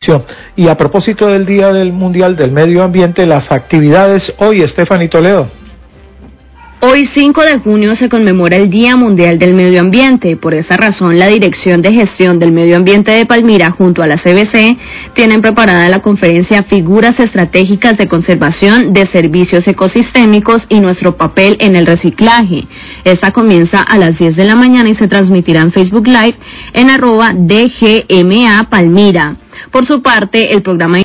Y a propósito del Día del Mundial del Medio Ambiente, las actividades hoy, Stephanie Toledo. Hoy 5 de junio se conmemora el Día Mundial del Medio Ambiente. Por esa razón, la Dirección de Gestión del Medio Ambiente de Palmira, junto a la CBC, tienen preparada la conferencia Figuras Estratégicas de Conservación de Servicios Ecosistémicos y nuestro papel en el reciclaje. Esta comienza a las 10 de la mañana y se transmitirá en Facebook Live en @DGMA Palmira. Por su parte, el programa